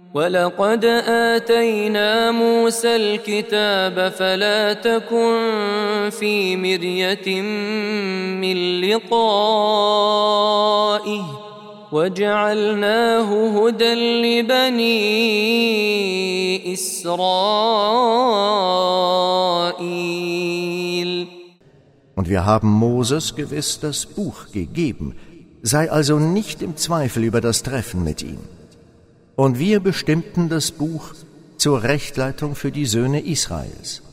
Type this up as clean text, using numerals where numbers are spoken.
ولقد آتينا موسى الكتاب فلا تكن في مرية من لقائه وجعلناه هدى لبني إسرائيل. Und wir haben Moses gewiss das Buch gegeben. Sei also nicht im Zweifel über das Treffen mit ihm. Und wir bestimmten das Buch zur Rechtleitung für die Söhne Israels.